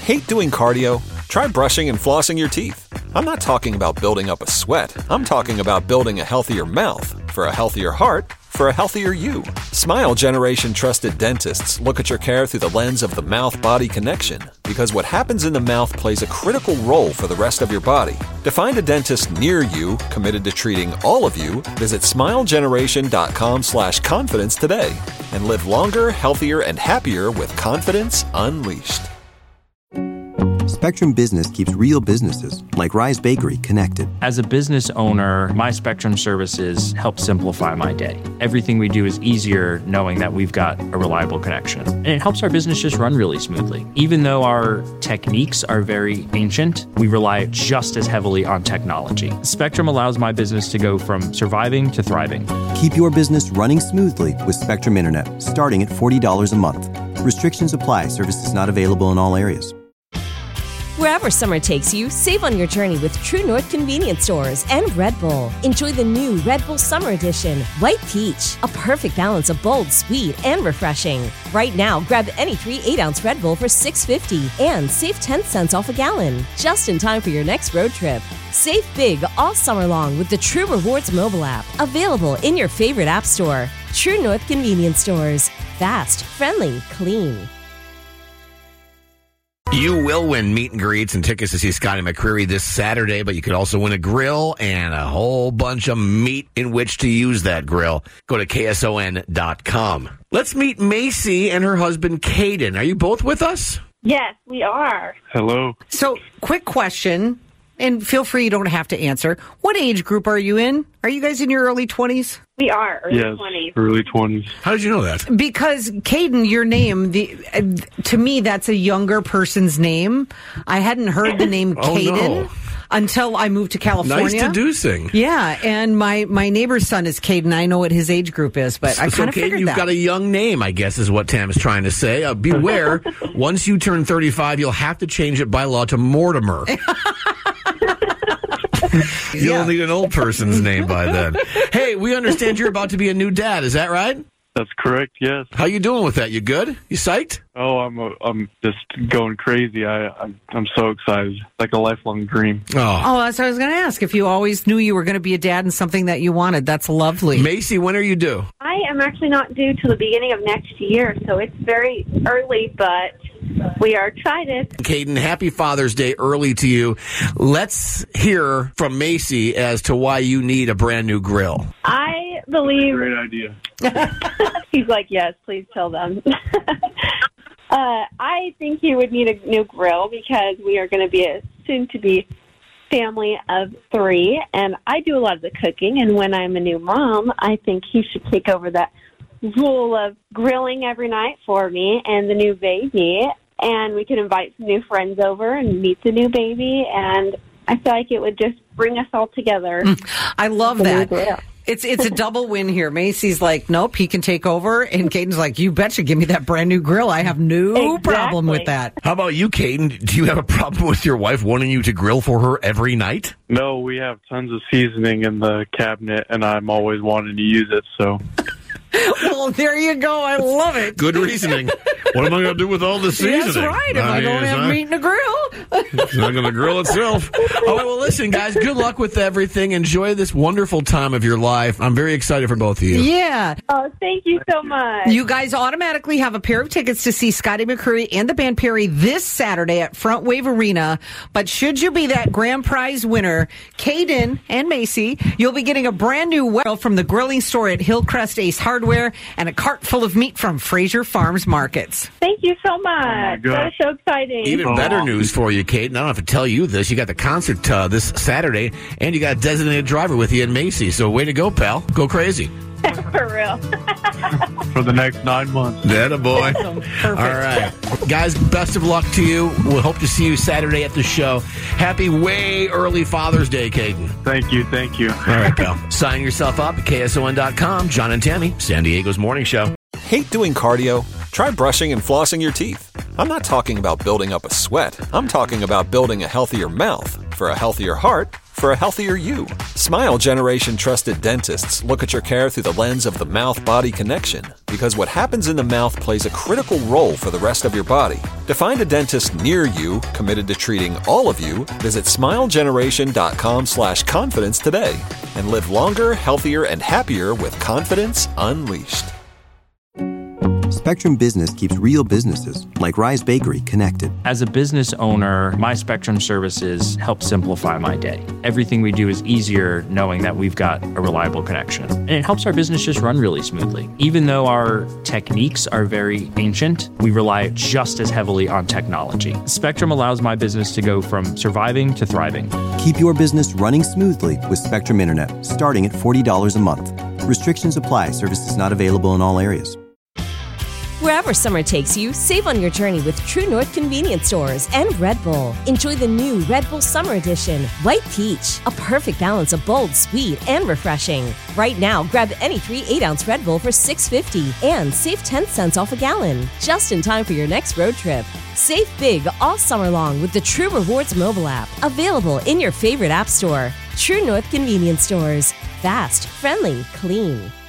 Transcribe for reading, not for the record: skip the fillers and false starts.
Hate doing cardio? Try brushing and flossing your teeth. I'm not talking about building up a sweat. I'm talking about building a healthier mouth for a healthier heart for a healthier you. Smile Generation trusted dentists look at your care through the lens of the mouth-body connection, because what happens in the mouth plays a critical role for the rest of your body. To find a dentist near you committed to treating all of you, visit smilegeneration.com/confidence today and live longer, healthier, and happier with confidence unleashed. Spectrum Business keeps real businesses, like Rise Bakery, connected. As a business owner, my Spectrum services help simplify my day. Everything we do is easier knowing that we've got a reliable connection. And it helps our business just run really smoothly. Even though our techniques are very ancient, we rely just as heavily on technology. Spectrum allows my business to go from surviving to thriving. Keep your business running smoothly with Spectrum Internet, starting at $40 a month. Restrictions apply. Services not available in all areas. Wherever summer takes you, save on your journey with True North Convenience Stores and Red Bull. Enjoy the new Red Bull Summer Edition, White Peach, a perfect balance of bold, sweet, and refreshing. Right now, grab any 3 8-ounce Red Bull for $6.50 and save 10 cents off a gallon, just in time for your next road trip. Save big all summer long with the True Rewards mobile app, available in your favorite app store. True North Convenience Stores. Fast, friendly, clean. You will win meet and greets and tickets to see Scotty McCreery this Saturday, but you could also win a grill and a whole bunch of meat in which to use that grill. Go to KSON.com. Let's meet Macy and her husband, Caden. Are you both with us? Yes, we are. Hello. So, quick question, and feel free, you don't have to answer. What age group are you in? Are you guys in your early 20s? We are early Yes, 20s. early 20s. How did you know that? Because Caden, your name, to me, that's a younger person's name. I hadn't heard the name Caden until I moved to California. Nice deducing. Yeah, and my neighbor's son is Caden. I know what his age group is, but I kind of figured you've that. got a young name, I guess, is what Tam is trying to say. Beware, once you turn 35, you'll have to change it by law to Mortimer. You'll need an old person's name by then. Hey, we understand you're about to be a new dad. Is that right? That's correct, yes. How you doing with that? You good? You psyched? Oh, I'm just going crazy. I'm so excited. Like a lifelong dream. Oh, that's what I was going to ask. If you always knew you were going to be a dad and something that you wanted, that's lovely. Macy, when are you due? I am actually not due till the beginning of next year, so it's very early, but we are excited. Caden, happy Father's Day early to you. Let's hear from Macy as to why you need a brand new grill. I believe... Great idea. He's like, yes, please tell them. I think you would need a new grill because we are going to be a soon-to-be family of 3, and I do a lot of the cooking, and when I'm a new mom, I think he should take over that role of grilling every night for me and the new baby, and we can invite some new friends over and meet the new baby, and I feel like it would just bring us all together. I love that. It's a double win here. Macy's like, nope, he can take over. And Caden's like, you betcha, give me that brand new grill. I have no problem with that. How about you, Caden? Do you have a problem with your wife wanting you to grill for her every night? No, we have tons of seasoning in the cabinet, and I'm always wanting to use it, so... Well, there you go. I love it. Good reasoning. What am I going to do with all this seasoning? That's right. If I don't have meat in a grill. It's not going to grill itself. Oh, well, listen, guys, good luck with everything. Enjoy this wonderful time of your life. I'm very excited for both of you. Yeah. Oh, thank you so much. You guys automatically have a pair of tickets to see Scotty McCreery and the band Perry this Saturday at Front Wave Arena. But should you be that grand prize winner, Caden and Macy, you'll be getting a brand new well from the grilling store at Hillcrest Ace Hardware and a cart full of meat from Fraser Farms Markets. Thank you so much. That is so exciting. Even better news for you, Kate. And I don't have to tell you this. You got the concert this Saturday, and you got a designated driver with you in Macy. So way to go, pal. Go crazy. For real. For the next 9 months. That a boy. Perfect. All right. Guys, best of luck to you. We'll hope to see you Saturday at the show. Happy way early Father's Day, Caden. Thank you. All right, pal. Sign yourself up at KSON.com. John and Tammy, San Diego's Morning Show. Hate doing cardio? Try brushing and flossing your teeth. I'm not talking about building up a sweat. I'm talking about building a healthier mouth for a healthier heart for for a healthier you. Smile Generation trusted dentists look at your care through the lens of the mouth-body connection, because what happens in the mouth plays a critical role for the rest of your body. To find a dentist near you committed to treating all of you, visit smilegeneration.com/confidence today and live longer, healthier, and happier with confidence unleashed. Spectrum Business keeps real businesses, like Rise Bakery, connected. As a business owner, my Spectrum services help simplify my day. Everything we do is easier knowing that we've got a reliable connection. And it helps our business just run really smoothly. Even though our techniques are very ancient, we rely just as heavily on technology. Spectrum allows my business to go from surviving to thriving. Keep your business running smoothly with Spectrum Internet, starting at $40 a month. Restrictions apply. Services not available in all areas. Wherever summer takes you, save on your journey with True North Convenience Stores and Red Bull. Enjoy the new Red Bull Summer Edition, White Peach, a perfect balance of bold, sweet, and refreshing. Right now, grab any 3 8-ounce Red Bull for $6.50 and save 10 cents off a gallon, just in time for your next road trip. Save big all summer long with the True Rewards mobile app, available in your favorite app store. True North Convenience Stores. Fast, friendly, clean.